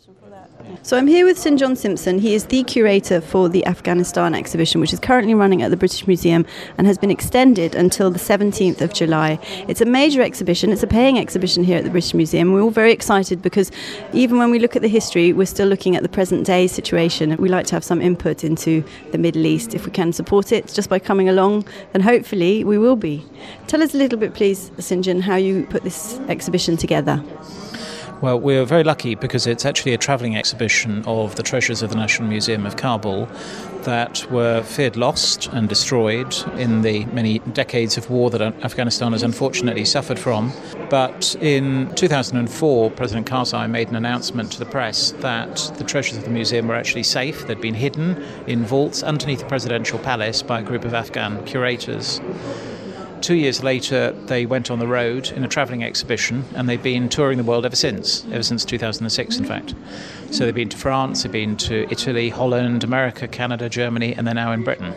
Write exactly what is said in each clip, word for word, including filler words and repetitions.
So I'm here with Sir John Simpson. He is the curator for the Afghanistan exhibition, which is currently running at the British Museum and has been extended until the seventeenth of July. It's a major exhibition. It's a paying exhibition here at the British Museum. We're all very excited because even when we look at the history, we're still looking at the present day situation. We like to have some input into the Middle East. If we can support it just by coming along, then hopefully we will be. Tell us a little bit, please, Sinjan, how you put this exhibition together. Well, we're very lucky because it's actually a travelling exhibition of the treasures of the National Museum of Kabul that were feared lost and destroyed in the many decades of war that Afghanistan has unfortunately suffered from. But in two thousand four, President Karzai made an announcement to the press that the treasures of the museum were actually safe. They'd been hidden in vaults underneath the presidential palace by a group of Afghan curators. Two years later, they went on the road in a travelling exhibition, and they've been touring the world ever since, ever since two thousand six, in fact. So they've been to France, they've been to Italy, Holland, America, Canada, Germany, and they're now in Britain.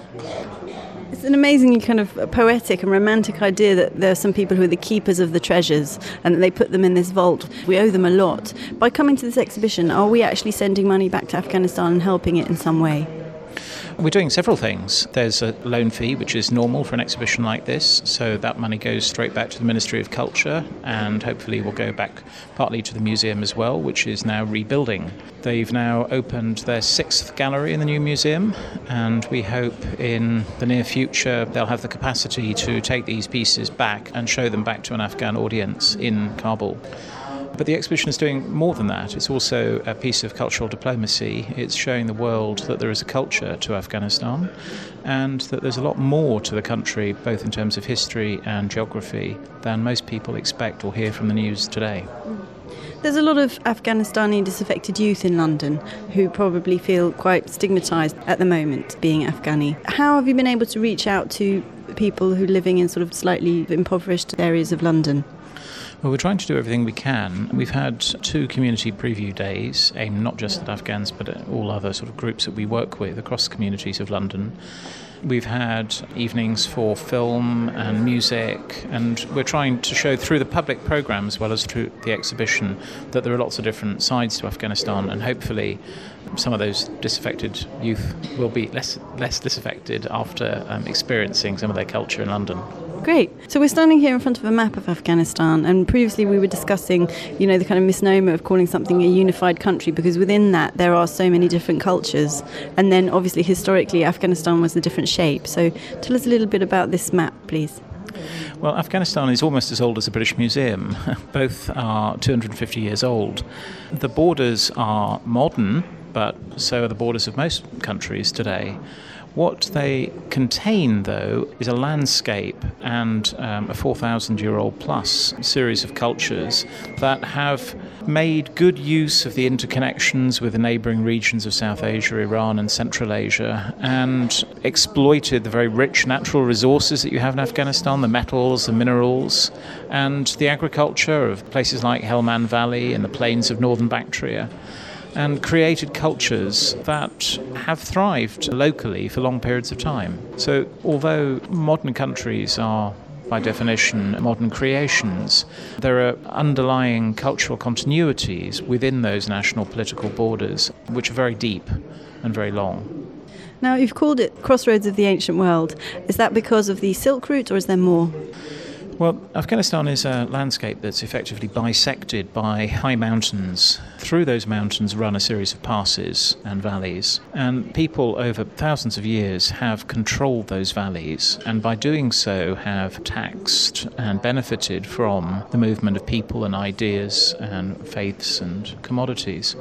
It's an amazingly kind of poetic and romantic idea that there are some people who are the keepers of the treasures and that they put them in this vault. We owe them a lot. By coming to this exhibition, are we actually sending money back to Afghanistan and helping it in some way? We're doing several things. There's a loan fee, which is normal for an exhibition like this, so that money goes straight back to the Ministry of Culture and hopefully will go back partly to the museum as well, which is now rebuilding. They've now opened their sixth gallery in the new museum, and we hope in the near future they'll have the capacity to take these pieces back and show them back to an Afghan audience in Kabul. But the exhibition is doing more than that. It's also a piece of cultural diplomacy. It's showing the world that there is a culture to Afghanistan and that there's a lot more to the country, both in terms of history and geography, than most people expect or hear from the news today. There's a lot of Afghanistani disaffected youth in London who probably feel quite stigmatised at the moment, being Afghani. How have you been able to reach out to people who are living in sort of slightly impoverished areas of London? Well, we're trying to do everything we can. We've had two community preview days aimed not just at Afghans but at all other sort of groups that we work with across the communities of London. We've had evenings for film and music, and we're trying to show through the public programme as well as through the exhibition that there are lots of different sides to Afghanistan, and hopefully some of those disaffected youth will be less less disaffected after um, experiencing some of their culture in London. Great. So we're standing here in front of a map of Afghanistan, and previously we were discussing, you know, the kind of misnomer of calling something a unified country, because within that there are so many different cultures, and then obviously historically Afghanistan was a different shape. So tell us a little bit about this map, please. Well, Afghanistan is almost as old as the British Museum. Both are two hundred fifty years old. The borders are modern, but so are the borders of most countries today. What they contain, though, is a landscape and um, a four thousand year old plus series of cultures that have made good use of the interconnections with the neighbouring regions of South Asia, Iran and Central Asia, and exploited the very rich natural resources that you have in Afghanistan, the metals, the minerals, and the agriculture of places like Helmand Valley and the plains of northern Bactria, and created cultures that have thrived locally for long periods of time. So although modern countries are, by definition, modern creations, there are underlying cultural continuities within those national political borders which are very deep and very long. Now, you've called it Crossroads of the Ancient World. Is that because of the Silk Route, or is there more? Well, Afghanistan is a landscape that's effectively bisected by high mountains. Through those mountains run a series of passes and valleys, and people over thousands of years have controlled those valleys, and by doing so have taxed and benefited from the movement of people and ideas and faiths and commodities.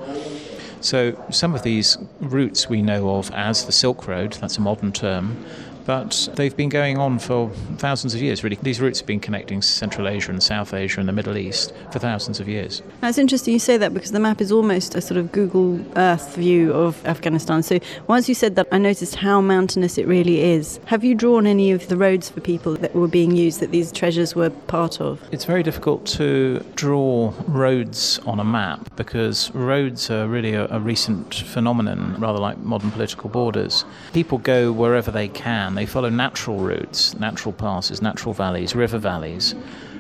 So some of these routes we know of as the Silk Road, that's a modern term, but they've been going on for thousands of years, really. These routes have been connecting Central Asia and South Asia and the Middle East for thousands of years. Now, it's interesting you say that, because the map is almost a sort of Google Earth view of Afghanistan. So once you said that, I noticed how mountainous it really is. Have you drawn any of the roads for people that were being used, that these treasures were part of? It's very difficult to draw roads on a map, because roads are really a, a recent phenomenon, rather like modern political borders. People go wherever they can. They follow natural routes, natural passes, natural valleys, river valleys,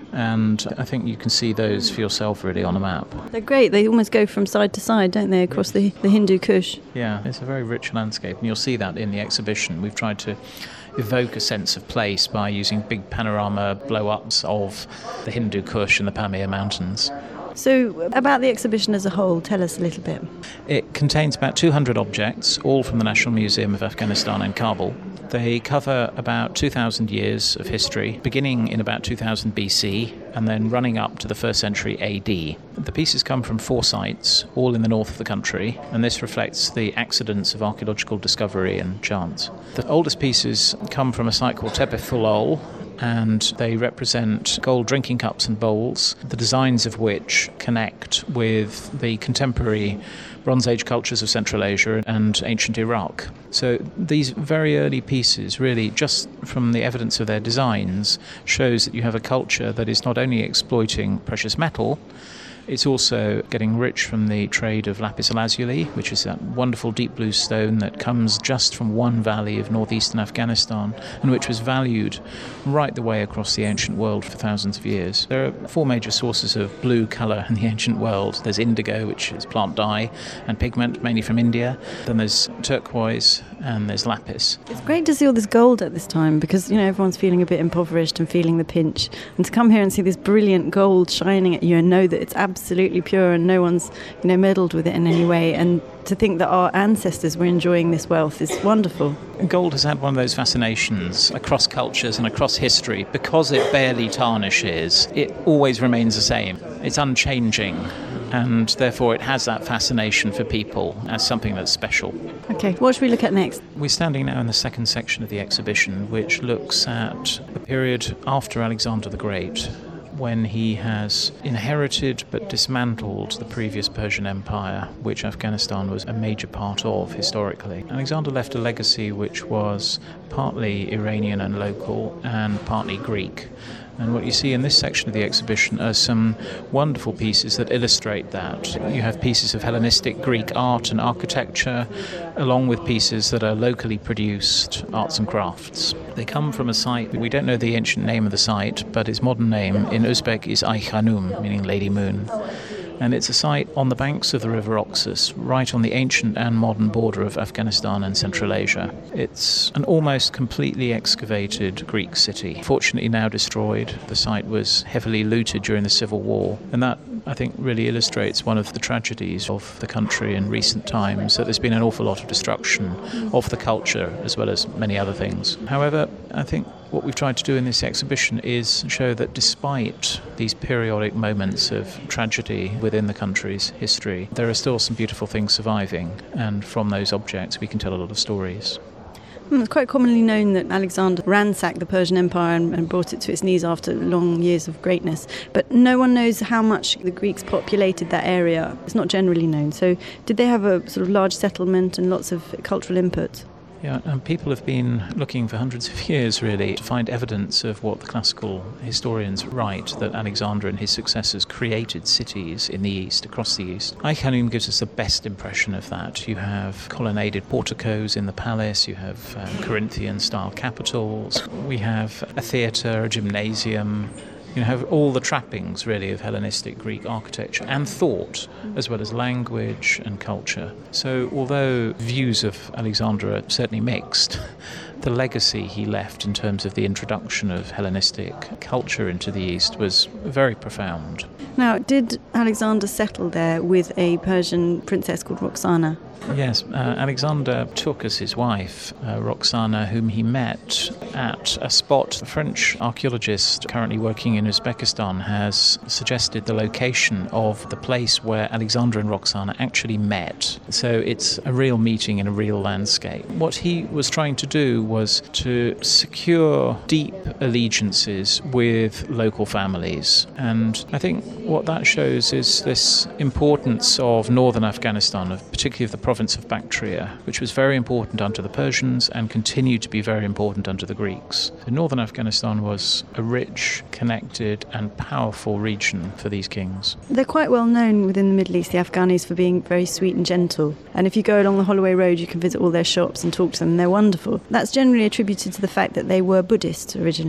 And I think you can see those for yourself really on a map. They're great. They almost go from side to side, don't they, across the, the Hindu Kush? Yeah, it's a very rich landscape, and you'll see that in the exhibition. We've tried to evoke a sense of place by using big panorama blow-ups of the Hindu Kush and the Pamir Mountains. So, about the exhibition as a whole, tell us a little bit. It contains about two hundred objects, all from the National Museum of Afghanistan in Kabul. They cover about two thousand years of history, beginning in about two thousand B C and then running up to the first century A D. The pieces come from four sites, all in the north of the country, and this reflects the accidents of archaeological discovery and chance. The oldest pieces come from a site called Tepe-Fulol, and they represent gold drinking cups and bowls, the designs of which connect with the contemporary Bronze Age cultures of Central Asia and ancient Iraq. So these very early pieces, really, just from the evidence of their designs, shows that you have a culture that is not only exploiting precious metal, it's also getting rich from the trade of lapis lazuli, which is that wonderful deep blue stone that comes just from one valley of northeastern Afghanistan and which was valued right the way across the ancient world for thousands of years. There are four major sources of blue colour in the ancient world. There's indigo, which is plant dye and pigment, mainly from India. Then there's turquoise and there's lapis. It's great to see all this gold at this time because, you know, everyone's feeling a bit impoverished and feeling the pinch. And to come here and see this brilliant gold shining at you and know that it's absolutely pure and no one's, you know, meddled with it in any way, and to think that our ancestors were enjoying this wealth is wonderful. Gold has had one of those fascinations across cultures and across history. Because it barely tarnishes, it always remains the same. It's unchanging, and therefore it has that fascination for people as something that's special. Okay, what should we look at next? We're standing now in the second section of the exhibition, which looks at the period after Alexander the Great, when he has inherited but dismantled the previous Persian Empire, which Afghanistan was a major part of historically. Alexander left a legacy which was partly Iranian and local and partly Greek. And what you see in this section of the exhibition are some wonderful pieces that illustrate that. You have pieces of Hellenistic Greek art and architecture, along with pieces that are locally produced arts and crafts. They come from a site, we don't know the ancient name of the site, but its modern name in Uzbek is Ay Khanum, meaning Lady Moon. And it's a site on the banks of the River Oxus, right on the ancient and modern border of Afghanistan and Central Asia. It's an almost completely excavated Greek city, fortunately now destroyed. The site was heavily looted during the Civil War, and that, I think, really illustrates one of the tragedies of the country in recent times, that there's been an awful lot of destruction of the culture as well as many other things. However, I think what we've tried to do in this exhibition is show that despite these periodic moments of tragedy within the country's history, there are still some beautiful things surviving, and from those objects we can tell a lot of stories. It's quite commonly known that Alexander ransacked the Persian Empire and, and brought it to its knees after long years of greatness. But no one knows how much the Greeks populated that area. It's not generally known. So did they have a sort of large settlement and lots of cultural input? Yeah, and people have been looking for hundreds of years, really, to find evidence of what the classical historians write, that Alexander and his successors created cities in the east, across the east. Ay Khanum gives us the best impression of that. You have colonnaded porticos in the palace, you have um, Corinthian-style capitals, we have a theatre, a gymnasium. You have all the trappings, really, of Hellenistic Greek architecture and thought, as well as language and culture. So although views of Alexander are certainly mixed, the legacy he left in terms of the introduction of Hellenistic culture into the East was very profound. Now, did Alexander settle there with a Persian princess called Roxana? Yes, uh, Alexander took as his wife uh, Roxana, whom he met at a spot. A French archaeologist currently working in Uzbekistan has suggested the location of the place where Alexander and Roxana actually met. So it's a real meeting in a real landscape. What he was trying to do was to secure deep allegiances with local families. And I think what that shows is this importance of northern Afghanistan, of particularly of the province of Bactria, which was very important under the Persians and continued to be very important under the Greeks. So northern Afghanistan was a rich, connected and powerful region for these kings. They're quite well known within the Middle East, the Afghanis, for being very sweet and gentle. And if you go along the Holloway Road, you can visit all their shops and talk to them. They're wonderful. That's generally attributed to the fact that they were Buddhist originally.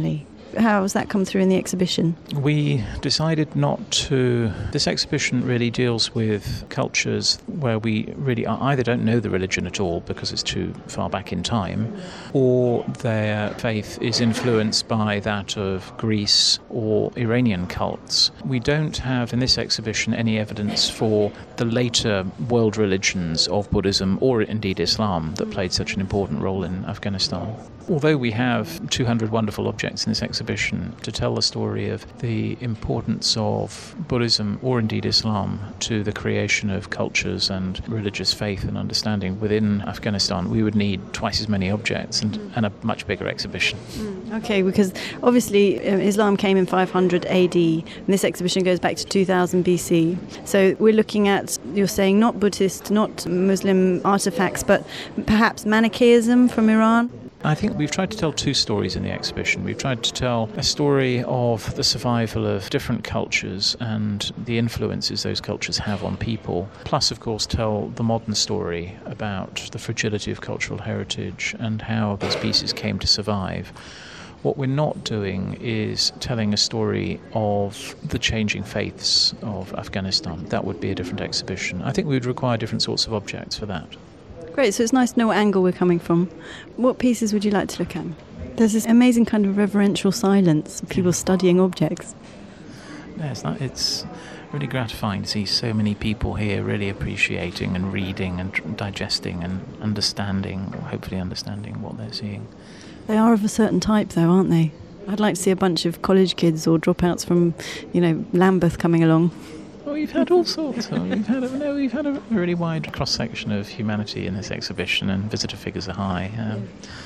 How has that come through in the exhibition? We decided not to... This exhibition really deals with cultures where we really either don't know the religion at all because it's too far back in time, or their faith is influenced by that of Greece or Iranian cults. We don't have in this exhibition any evidence for the later world religions of Buddhism or indeed Islam that played such an important role in Afghanistan. Although we have two hundred wonderful objects in this exhibition to tell the story of the importance of Buddhism or indeed Islam to the creation of cultures and religious faith and understanding within Afghanistan, we would need twice as many objects and, and a much bigger exhibition. Mm, okay, because obviously uh, Islam came in five hundred A D and this exhibition goes back to two thousand B C. So we're looking at, you're saying, not Buddhist, not Muslim artifacts, but perhaps Manichaeism from Iran? I think we've tried to tell two stories in the exhibition. We've tried to tell a story of the survival of different cultures and the influences those cultures have on people, plus, of course, tell the modern story about the fragility of cultural heritage and how these pieces came to survive. What we're not doing is telling a story of the changing faiths of Afghanistan. That would be a different exhibition. I think we would require different sorts of objects for that. Great, so it's nice to know what angle we're coming from. What pieces would you like to look at? There's this amazing kind of reverential silence of people studying objects. Yes, that, it's really gratifying to see so many people here really appreciating and reading and digesting and understanding, or hopefully understanding what they're seeing. They are of a certain type though, aren't they? I'd like to see a bunch of college kids or dropouts from, you know, Lambeth coming along. Well, we've had all sorts. Of, we've had a, no, we've had a really wide cross-section of humanity in this exhibition, and visitor figures are high. Um,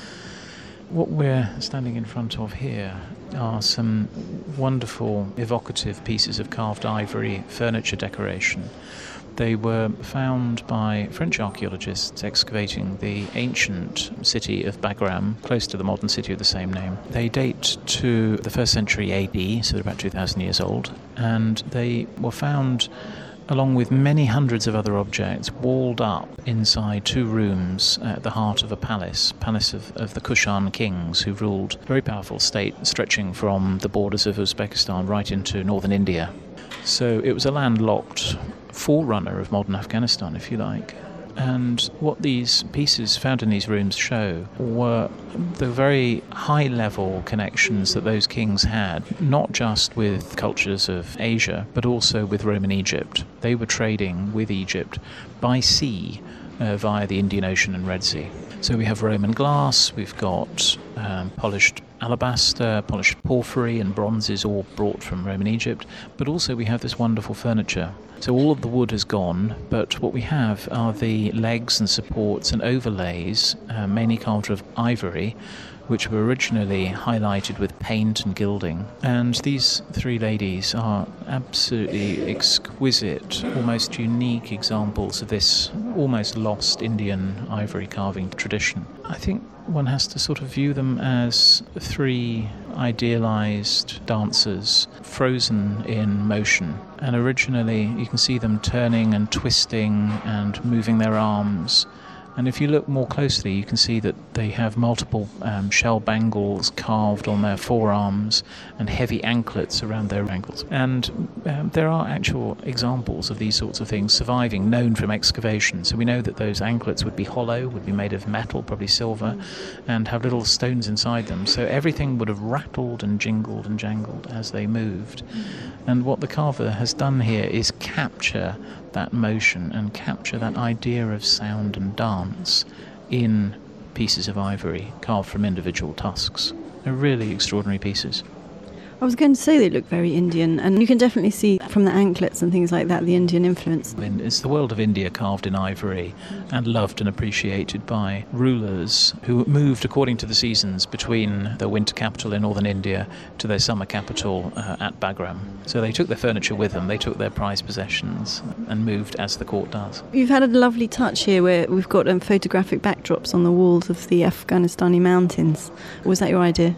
what we're standing in front of here are some wonderful, evocative pieces of carved ivory furniture decoration. They were found by French archaeologists excavating the ancient city of Bagram, close to the modern city of the same name. They date to the first century A D, so they're about two thousand years old, and they were found along with many hundreds of other objects, walled up inside two rooms at the heart of a palace, palace of, of the Kushan kings, who ruled a very powerful state stretching from the borders of Uzbekistan right into northern India. So it was a landlocked forerunner of modern Afghanistan, if you like. And what these pieces found in these rooms show were the very high-level connections that those kings had, not just with cultures of Asia, but also with Roman Egypt. They were trading with Egypt by sea uh, via the Indian Ocean and Red Sea. So we have Roman glass, we've got um, polished alabaster, polished porphyry and bronzes all brought from Roman Egypt, but also we have this wonderful furniture. So all of the wood has gone, but what we have are the legs and supports and overlays, uh, mainly carved of ivory, which were originally highlighted with paint and gilding. And these three ladies are absolutely exquisite, almost unique examples of this almost lost Indian ivory carving tradition. I think one has to sort of view them as three idealized dancers frozen in motion. And originally you can see them turning and twisting and moving their arms. And if you look more closely, you can see that they have multiple um, shell bangles carved on their forearms and heavy anklets around their ankles. And um, there are actual examples of these sorts of things surviving, known from excavation. So we know that those anklets would be hollow, would be made of metal, probably silver, and have little stones inside them. So everything would have rattled and jingled and jangled as they moved. And what the carver has done here is capture that motion and capture that idea of sound and dance in pieces of ivory carved from individual tusks. They're really extraordinary pieces. I was going to say they look very Indian, and you can definitely see from the anklets and things like that the Indian influence. It's the world of India carved in ivory and loved and appreciated by rulers who moved according to the seasons between the winter capital in northern India to their summer capital uh, at Bagram. So they took their furniture with them, they took their prized possessions and moved as the court does. You've had a lovely touch here where we've got um, photographic backdrops on the walls of the Afghanistani mountains. Was that your idea?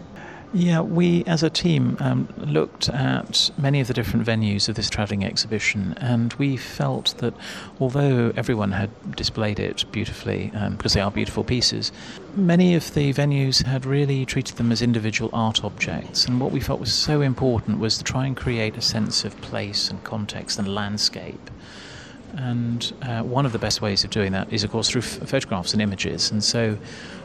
Yeah, we as a team um, looked at many of the different venues of this travelling exhibition, and we felt that although everyone had displayed it beautifully, um, because they are beautiful pieces, many of the venues had really treated them as individual art objects. And what we felt was so important was to try and create a sense of place and context and landscape. And uh, one of the best ways of doing that is, of course, through f- photographs and images. And so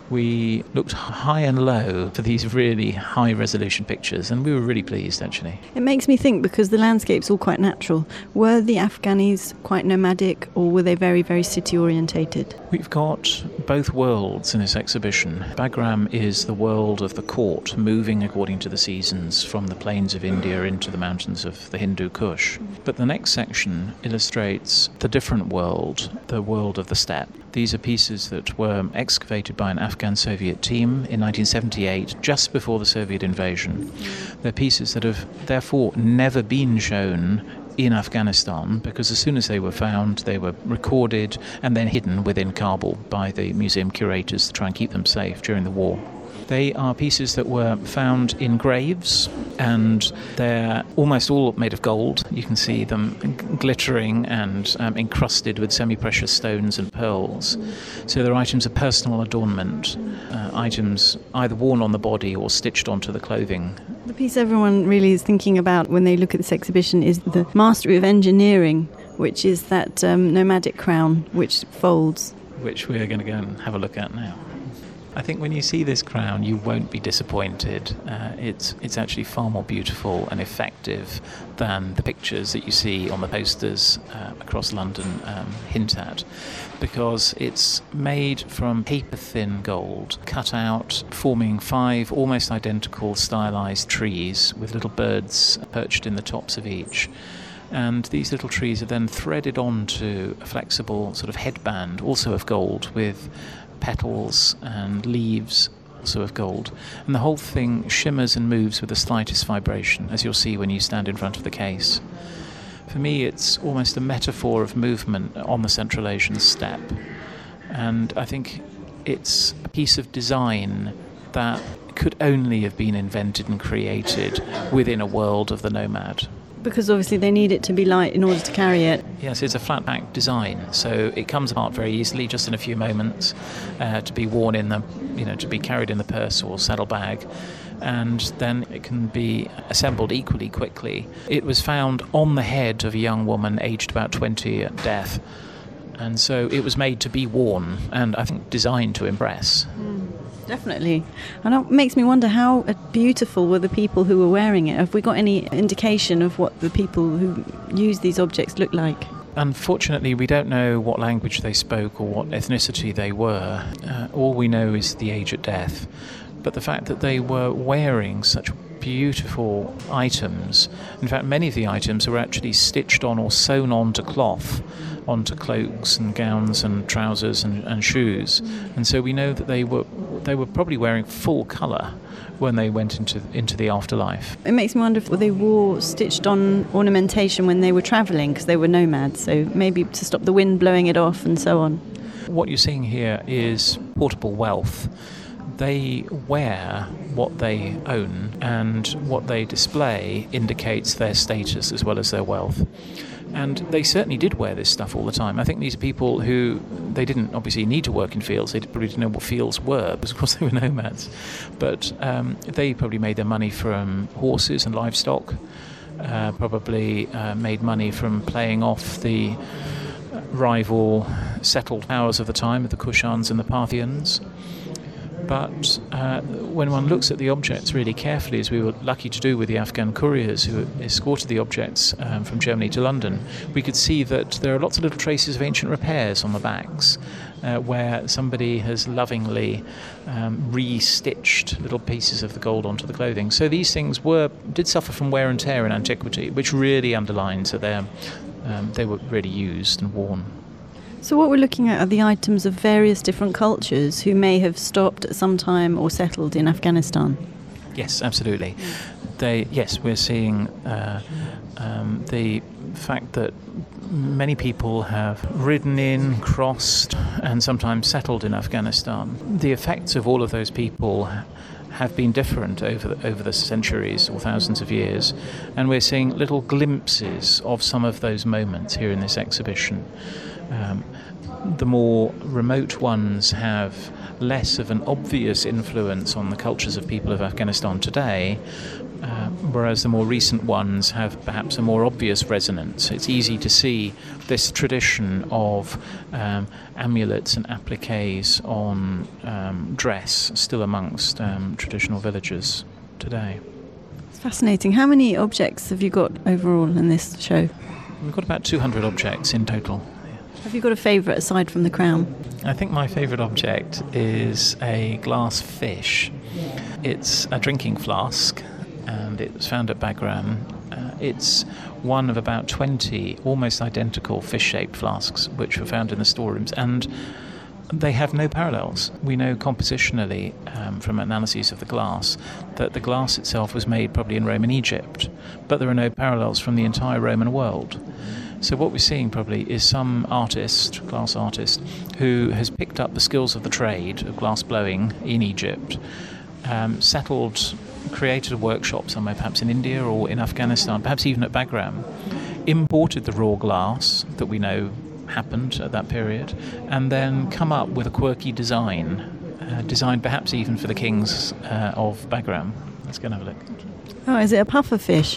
we looked high and low for these really high-resolution pictures, and we were really pleased, actually. It makes me think, because the landscape's all quite natural, were the Afghanis quite nomadic, or were they very, very city-orientated? We've got both worlds in this exhibition. Bagram is the world of the court, moving according to the seasons from the plains of India into the mountains of the Hindu Kush. But the next section illustrates the different world, the world of the steppe. These are pieces that were excavated by an Afghan-Soviet team in nineteen seventy-eight, just before the Soviet invasion. They're pieces that have therefore never been shown in Afghanistan, because as soon as they were found, they were recorded and then hidden within Kabul by the museum curators to try and keep them safe during the war. They are pieces that were found in graves, and they're almost all made of gold. You can see them glittering and um, encrusted with semi-precious stones and pearls. So they're items of personal adornment, uh, items either worn on the body or stitched onto the clothing. The piece everyone really is thinking about when they look at this exhibition is the Mastery of Engineering, which is that um, nomadic crown which folds. Which we're going to go and have a look at now. I think when you see this crown, you won't be disappointed. Uh, it's it's actually far more beautiful and effective than the pictures that you see on the posters uh, across London um, hint at, because it's made from paper-thin gold, cut out, forming five almost identical stylized trees with little birds perched in the tops of each. And these little trees are then threaded onto a flexible sort of headband, also of gold, with petals and leaves, also of gold. And the whole thing shimmers and moves with the slightest vibration, as you'll see when you stand in front of the case. For me, it's almost a metaphor of movement on the Central Asian steppe. And I think it's a piece of design that could only have been invented and created within a world of the nomad. Because obviously they need it to be light in order to carry it. Yes, it's a flat pack design, so it comes apart very easily, just in a few moments, uh, to be worn in the, you know, to be carried in the purse or saddlebag, and then it can be assembled equally quickly. It was found on the head of a young woman aged about twenty at death, and so it was made to be worn, and I think designed to impress. Mm. Definitely. And it makes me wonder how beautiful were the people who were wearing it. Have we got any indication of what the people who use these objects look like? Unfortunately, we don't know what language they spoke or what ethnicity they were. Uh, all we know is the age at death. But the fact that they were wearing such beautiful items, in fact many of the items were actually stitched on or sewn onto cloth, onto cloaks and gowns and trousers and, and shoes. And so we know that they were they were probably wearing full colour when they went into into the afterlife. It makes me wonder if they wore stitched on ornamentation when they were travelling, because they were nomads, so maybe to stop the wind blowing it off and so on. What you're seeing here is portable wealth. They wear what they own, and what they display indicates their status as well as their wealth. And they certainly did wear this stuff all the time. I think these are people who, they didn't obviously need to work in fields. They probably didn't know what fields were, because of course they were nomads. But um, they probably made their money from horses and livestock, uh, probably uh, made money from playing off the rival settled powers of the time, the Kushans and the Parthians. But uh, when one looks at the objects really carefully, as we were lucky to do with the Afghan couriers who escorted the objects um, from Germany to London, we could see that there are lots of little traces of ancient repairs on the backs, uh, where somebody has lovingly um, re-stitched little pieces of the gold onto the clothing. So these things were did suffer from wear and tear in antiquity, which really underlines that they're, um, they were really used and worn. So what we're looking at are the items of various different cultures who may have stopped at some time or settled in Afghanistan. Yes, absolutely. They, yes, we're seeing uh, um, the fact that many people have ridden in, crossed, and sometimes settled in Afghanistan. The effects of all of those people have been different over the, over the centuries or thousands of years, and we're seeing little glimpses of some of those moments here in this exhibition. Um, the more remote ones have less of an obvious influence on the cultures of people of Afghanistan today, uh, whereas the more recent ones have perhaps a more obvious resonance. It's easy to see this tradition of um, amulets and appliques on um, dress still amongst um, traditional villagers today. It's fascinating. How many objects have you got overall in this show? We've got about two hundred objects in total. Have you got a favourite aside from the crown? I think my favourite object is a glass fish. It's a drinking flask, and it was found at Bagram. Uh, it's one of about twenty almost identical fish-shaped flasks which were found in the storerooms, and they have no parallels. We know compositionally um, from analyses of the glass that the glass itself was made probably in Roman Egypt, but there are no parallels from the entire Roman world. So what we're seeing probably is some artist, glass artist, who has picked up the skills of the trade of glass blowing in Egypt, um, settled, created a workshop somewhere, perhaps in India or in Afghanistan, perhaps even at Bagram, imported the raw glass that we know happened at that period, and then come up with a quirky design, uh, designed perhaps even for the kings uh, of Bagram. Let's go and have a look. Oh, is it a puffer fish?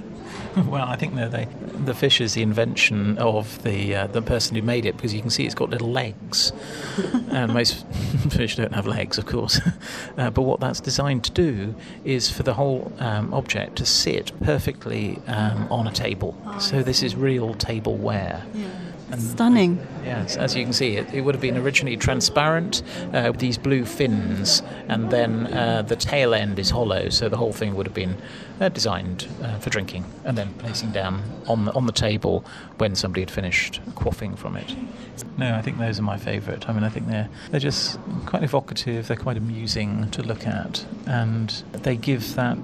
Well, I think they, the fish is the invention of the uh, the person who made it, because you can see it's got little legs. And most fish don't have legs, of course. Uh, but what that's designed to do is for the whole um, object to sit perfectly um, on a table. So this is real tableware. Yeah. And stunning. Yes, as you can see, it, it would have been originally transparent uh, with these blue fins, and then uh, the tail end is hollow, so the whole thing would have been uh, designed uh, for drinking, and then placing down on the, on the table when somebody had finished quaffing from it. No, I think those are my favourite. I mean, I think they're they're just quite evocative, they're quite amusing to look at, and they give that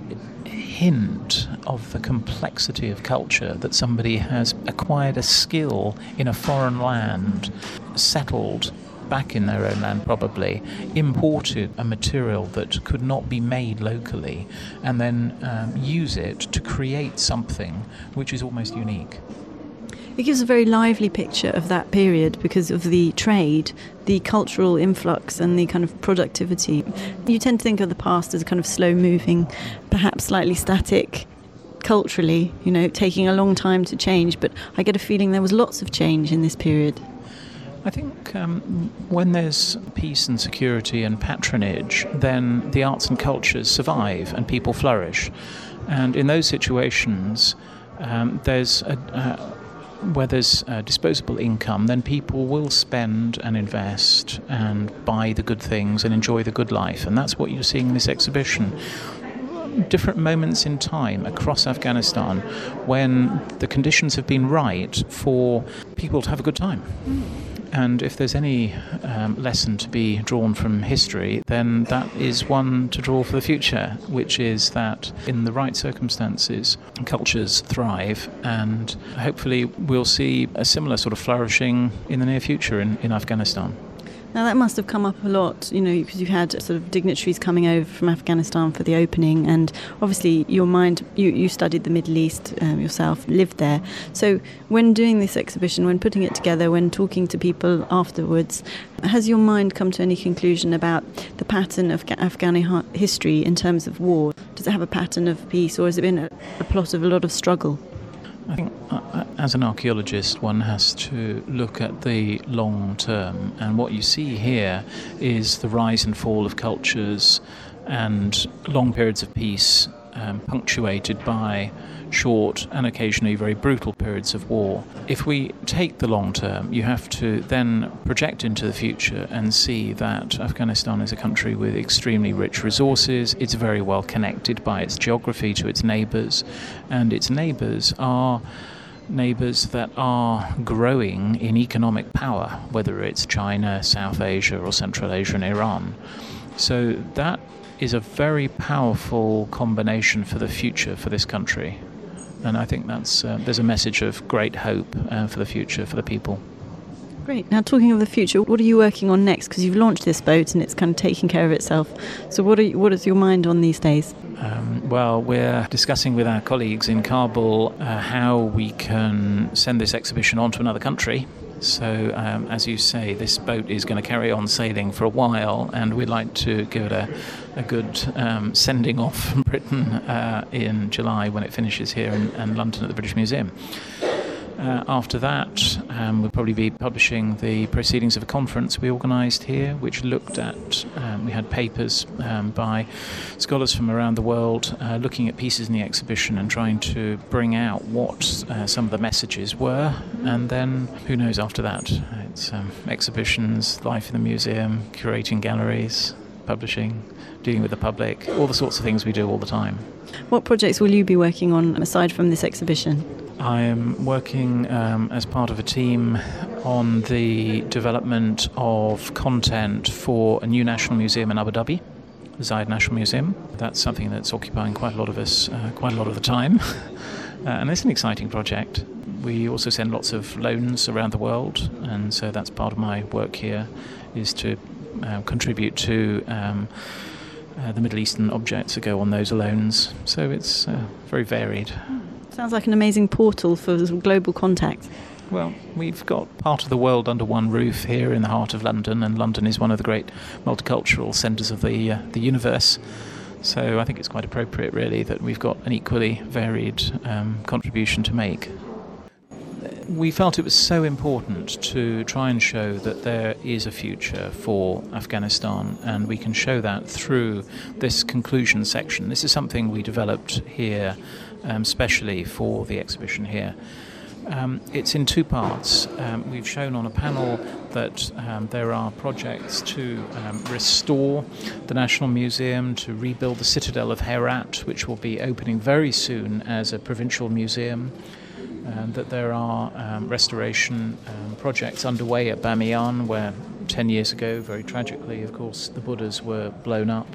hint of the complexity of culture, that somebody has acquired a skill in a foreign land, settled back in their own land probably, imported a material that could not be made locally, and then um, use it to create something which is almost unique. It gives a very lively picture of that period because of the trade, the cultural influx and the kind of productivity. You tend to think of the past as a kind of slow-moving, perhaps slightly static culturally, you know, taking a long time to change, but I get a feeling there was lots of change in this period. I think um, when there's peace and security and patronage, then the arts and cultures survive and people flourish. And in those situations, um, there's a... a where there's uh, disposable income, then people will spend and invest and buy the good things and enjoy the good life. And that's what you're seeing in this exhibition. Different moments in time across Afghanistan when the conditions have been right for people to have a good time. And if there's any um, lesson to be drawn from history, then that is one to draw for the future, which is that in the right circumstances, cultures thrive, and hopefully we'll see a similar sort of flourishing in the near future in, in Afghanistan. Now that must have come up a lot, you know, because you had sort of dignitaries coming over from Afghanistan for the opening, and obviously your mind, you, you studied the Middle East um, yourself, lived there. So when doing this exhibition, when putting it together, when talking to people afterwards, has your mind come to any conclusion about the pattern of Afghani history in terms of war? Does it have a pattern of peace, or has it been a, a plot of a lot of struggle? I think uh, as an archaeologist, one has to look at the long term, and what you see here is the rise and fall of cultures and long periods of peace, um, punctuated by short and occasionally very brutal periods of war. If we take the long term, you have to then project into the future and see that Afghanistan is a country with extremely rich resources. It's very well connected by its geography to its neighbours, and its neighbours are neighbours that are growing in economic power, whether it's China, South Asia or Central Asia and Iran. So that is a very powerful combination for the future for this country. And I think that's uh, there's a message of great hope uh, for the future for the people. Great. Now, talking of the future, what are you working on next? Because you've launched this boat and it's kind of taking care of itself. So what are you, what is your mind on these days? Um, well, we're discussing with our colleagues in Kabul uh, how we can send this exhibition on to another country. So, um, as you say, this boat is going to carry on sailing for a while, and we'd like to give it a, a good um, sending off from Britain uh, in July when it finishes here in, in London at the British Museum. Uh, after that, um, we'll probably be publishing the proceedings of a conference we organised here, which looked at, um, we had papers um, by scholars from around the world uh, looking at pieces in the exhibition and trying to bring out what uh, some of the messages were. And then, who knows after that? It's um, exhibitions, life in the museum, curating galleries, publishing, dealing with the public, all the sorts of things we do all the time. What projects will you be working on aside from this exhibition? I am working um, as part of a team on the development of content for a new national museum in Abu Dhabi, the Zayed National Museum. That's something that's occupying quite a lot of us, uh, quite a lot of the time. uh, and it's an exciting project. We also send lots of loans around the world, and so that's part of my work here, is to uh, contribute to um, uh, the Middle Eastern objects that go on those loans. So it's uh, very varied. Sounds like an amazing portal for global contact. Well, we've got part of the world under one roof here in the heart of London, and London is one of the great multicultural centres of the uh, the universe. So I think it's quite appropriate, really, that we've got an equally varied um, contribution to make. We felt it was so important to try and show that there is a future for Afghanistan, and we can show that through this conclusion section. This is something we developed here um, specially for the exhibition here. Um, it's in two parts. Um, we've shown on a panel that um, there are projects to um, restore the National Museum, to rebuild the Citadel of Herat, which will be opening very soon as a provincial museum. And that there are um, restoration um, projects underway at Bamiyan, where ten years ago, very tragically, of course, the Buddhas were blown up.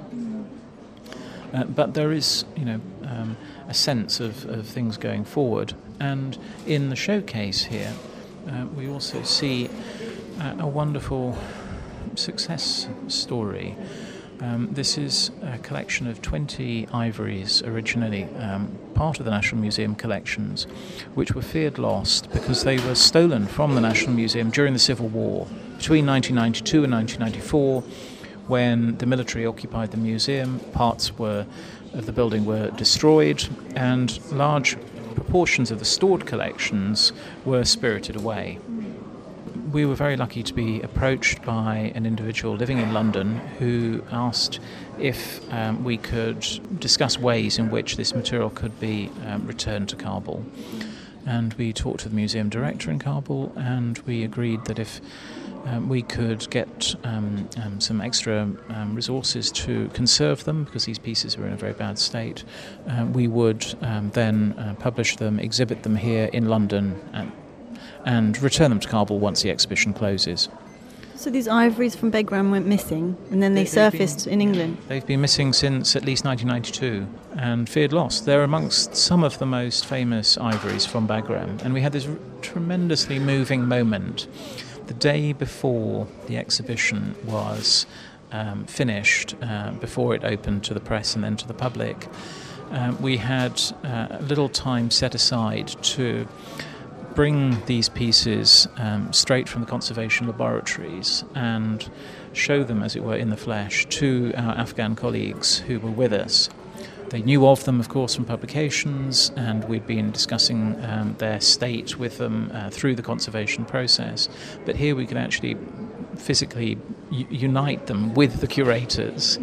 Uh, but there is, you know, um, a sense of, of things going forward. And in the showcase here, uh, we also see uh, a wonderful success story. Um, this is a collection of twenty ivories, originally um, part of the National Museum collections, which were feared lost because they were stolen from the National Museum during the Civil War. Between nineteen ninety-two and nineteen ninety-four, when the military occupied the museum, parts were, of the building were destroyed, and large proportions of the stored collections were spirited away. We were very lucky to be approached by an individual living in London who asked if um, we could discuss ways in which this material could be um, returned to Kabul. And we talked to the museum director in Kabul, and we agreed that if um, we could get um, um, some extra um, resources to conserve them, because these pieces were in a very bad state, uh, we would um, then uh, publish them, exhibit them here in London, and and return them to Kabul once the exhibition closes. So these ivories from Begram went missing, and then they, they surfaced been, in England? They've been missing since at least nineteen ninety-two, and feared lost. They're amongst some of the most famous ivories from Bagram, and we had this r- tremendously moving moment. The day before the exhibition was um, finished, uh, before it opened to the press and then to the public, um, we had uh, a little time set aside to bring these pieces um, straight from the conservation laboratories and show them, as it were, in the flesh to our Afghan colleagues who were with us. They knew of them, of course, from publications, and we'd been discussing um, their state with them uh, through the conservation process. But here we could actually physically u- unite them with the curators.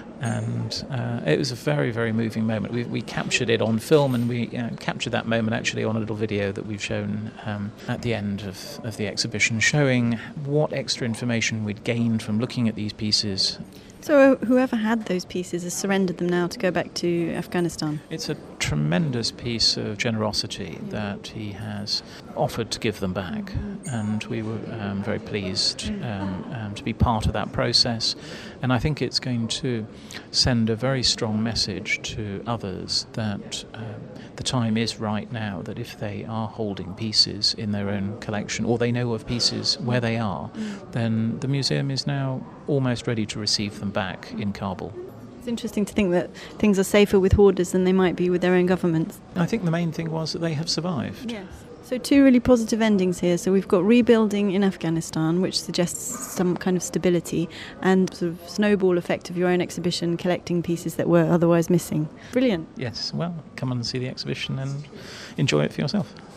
And uh, it was a very, very moving moment. We, we captured it on film, and we uh, captured that moment actually on a little video that we've shown um, at the end of, of the exhibition, showing what extra information we'd gained from looking at these pieces. So whoever had those pieces has surrendered them now to go back to Afghanistan? It's a tremendous piece of generosity that he has offered to give them back, and we were um, very pleased um, um, to be part of that process. And I think it's going to send a very strong message to others that um, the time is right now, that if they are holding pieces in their own collection, or they know of pieces where they are, then the museum is now almost ready to receive them back in Kabul. It's interesting to think that things are safer with hoarders than they might be with their own governments. I think the main thing was that they have survived. Yes. So two really positive endings here. So we've got rebuilding in Afghanistan, which suggests some kind of stability, and sort of snowball effect of your own exhibition collecting pieces that were otherwise missing. Brilliant. Yes, well, come and see the exhibition and enjoy it for yourself.